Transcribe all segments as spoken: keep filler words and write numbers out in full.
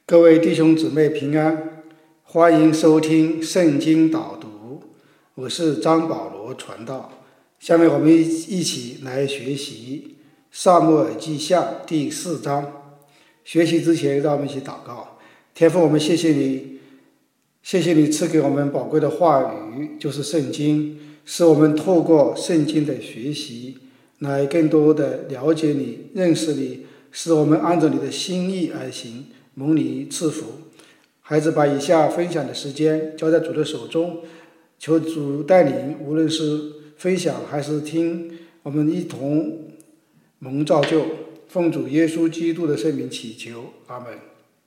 各位弟兄姊妹平安，欢迎收听圣经导读，我是张保罗传道。下面我们一起来学习撒母耳记下第四章。学习之前，让我们一起祷告。天父，我们谢谢你，谢谢你赐给我们宝贵的话语，就是圣经，使我们透过圣经的学习来更多的了解你、认识你，使我们按照你的心意而行，蒙你赐福。孩子，把以下分享的时间交在主的手中，求主带领，无论是分享还是听，我们一同蒙造就。奉主耶稣基督的圣名祈求，阿们。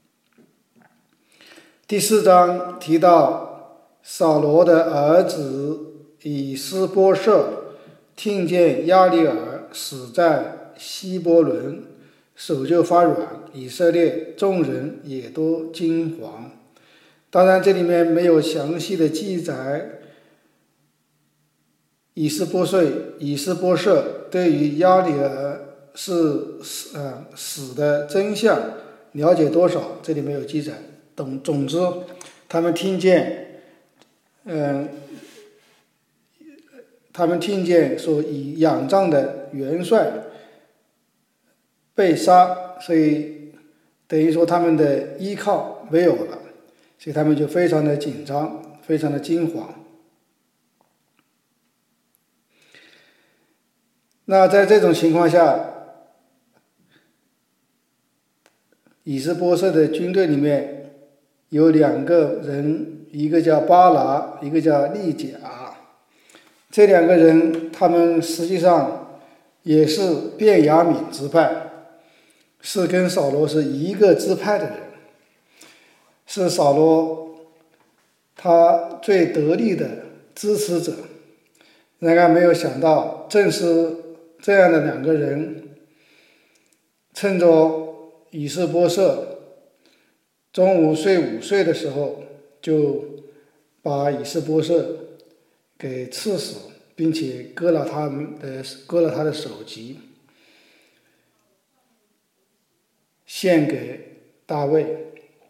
第四章提到扫罗的儿子以斯波设听见亚利尔死在希伯伦，手就发软，以色列众人也都惊惶。当然这里面没有详细的记载以斯波设以斯波设对于亚利尔是死呃死的真相了解多少，这里没有记载。总总之，他们听见，嗯、呃，他们听见说以仰仗的元帅被杀，所以等于说他们的依靠没有了，所以他们就非常的紧张，非常的惊惶。那在这种情况下，以斯波设的军队里面有两个人，一个叫巴拿，一个叫利甲。这两个人他们实际上也是便雅悯支派，是跟扫罗是一个支派的人，是扫罗他最得力的支持者。然而没有想到，正是这样的两个人，趁着以斯波设中午睡午睡的时候，就把以斯波设给刺死，并且割了他们的割了他的首级，献给大卫。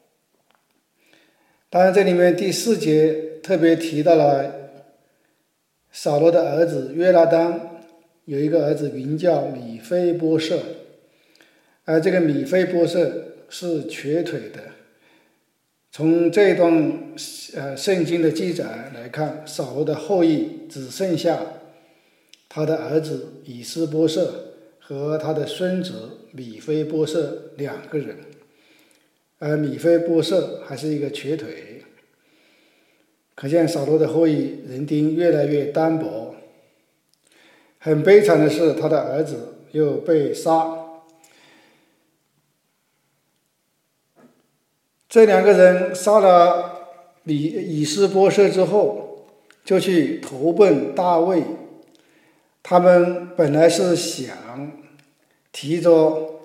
当然这里面第四节特别提到了扫罗的儿子约拿单有一个儿子名叫米非波设，而这个米非波设是瘸腿的。从这段呃圣经的记载来看，扫罗的后裔只剩下他的儿子以斯波设和他的孙子米非波设两个人，而米非波设还是一个瘸腿，可见扫罗的后裔人丁越来越单薄。很悲惨的是，他的儿子又被杀。这两个人杀了以斯波设之后，就去投奔大卫。他们本来是想提着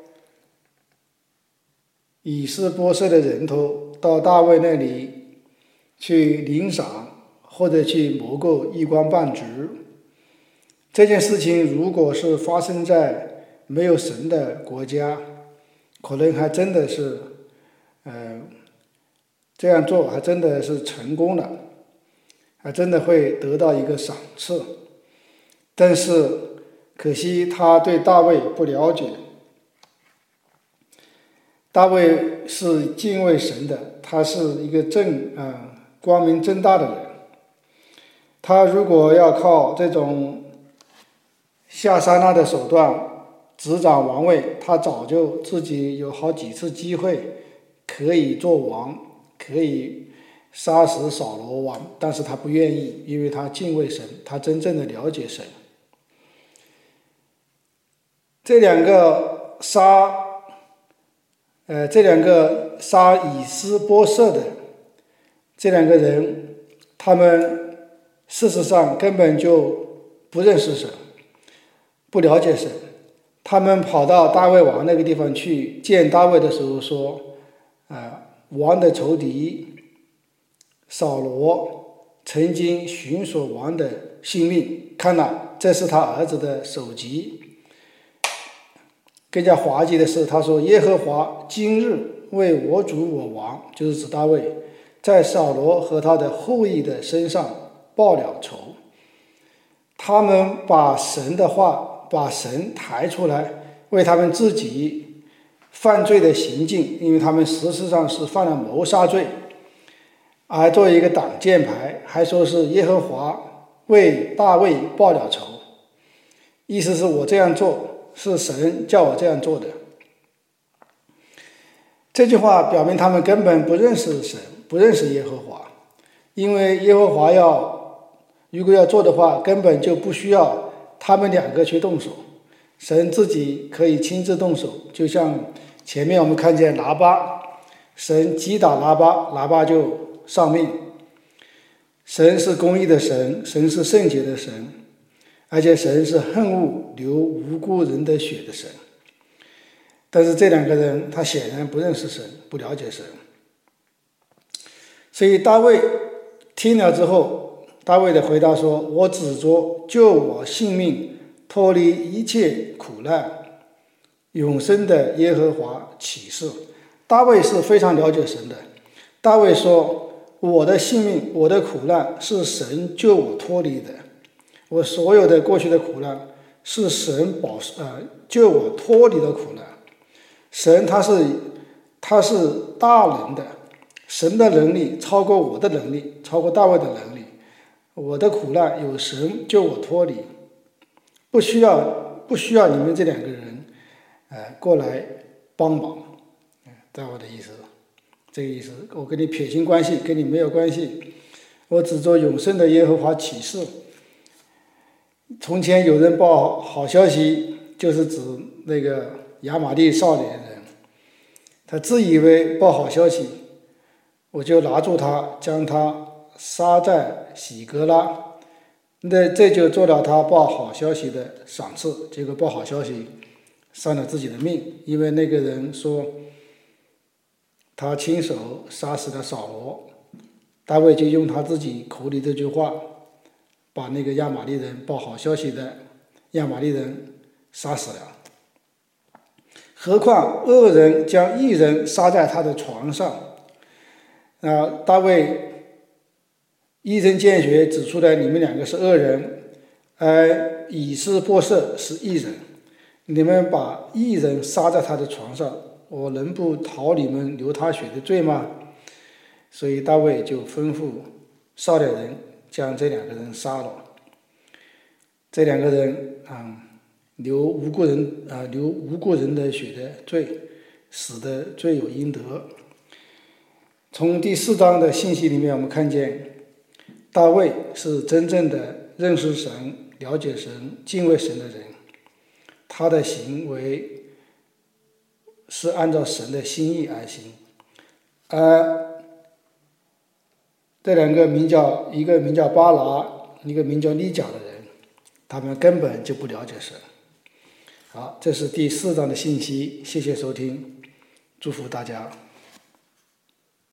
以斯波设的人头到大卫那里去领赏，或者去谋个一官半职。这件事情如果是发生在没有神的国家，可能还真的是呃，这样做还真的是成功了，还真的会得到一个赏赐。但是可惜他对大卫不了解，大卫是敬畏神的，他是一个正呃光明正大的人。他如果要靠这种下山那的手段执掌王位，他早就自己有好几次机会可以做王，可以杀死扫罗王，但是他不愿意，因为他敬畏神，他真正的了解神。这两个杀呃，这两个杀以斯波设的这两个人，他们事实上根本就不认识神，不了解神。他们跑到大卫王那个地方去见大卫的时候说，呃，王的仇敌扫罗曾经寻索王的性命，看了，这是他儿子的首级。更加滑稽的是，他说耶和华今日为我主我王，就是指大卫，在扫罗和他的后裔的身上报了仇。他们把神的话，把神抬出来，为他们自己犯罪的行径，因为他们实质上是犯了谋杀罪，而作为一个挡箭牌，还说是耶和华为大卫报了仇，意思是我这样做是神叫我这样做的。这句话表明他们根本不认识神，不认识耶和华，因为耶和华要如果要做的话，根本就不需要他们两个去动手，神自己可以亲自动手。就像前面我们看见拿巴，神击打拿巴，拿巴就丧命。神是公义的神，神是圣洁的神，而且神是恨恶流无辜人的血的神。但是这两个人他显然不认识神，不了解神。所以大卫听了之后，大卫的回答说，我指着救我性命脱离一切苦难永生的耶和华起誓。大卫是非常了解神的。大卫说，我的性命，我的苦难是神救我脱离的，我所有的过去的苦难是神保呃救我脱离的苦难。神他是他是大能的，神的能力超过我的能力，超过大卫的能力。我的苦难有神救我脱离，不需要不需要你们这两个人呃过来帮忙，知道我的意思？这个意思，我跟你撇清关系，跟你没有关系。我指着永生的耶和华起誓。从前有人报好消息，就是指那个亚玛利少年人，他自以为报好消息，我就拿住他，将他杀在喜格拉，那这就做了他报好消息的赏赐。结果报好消息伤了自己的命，因为那个人说他亲手杀死了扫罗，大卫就用他自己口里这句话把那个亚玛利人报好消息的亚玛利人杀死了。何况恶人将义人杀在他的床上。那大卫一针见血指出来，你们两个是恶人，而以斯波设是义人，你们把义人杀在他的床上，我能不讨你们流他血的罪吗？所以大卫就吩咐少年人将这两个人杀了。这两个人啊，流无辜人啊，流无辜人的血的罪，死的罪有应得。从第四章的信息里面，我们看见大卫是真正的认识神、了解神、敬畏神的人，他的行为是按照神的心意而行。而这两个名叫一个名叫巴拿，一个名叫利甲的人，他们根本就不了解神。好，这是第四章的信息，谢谢收听，祝福大家。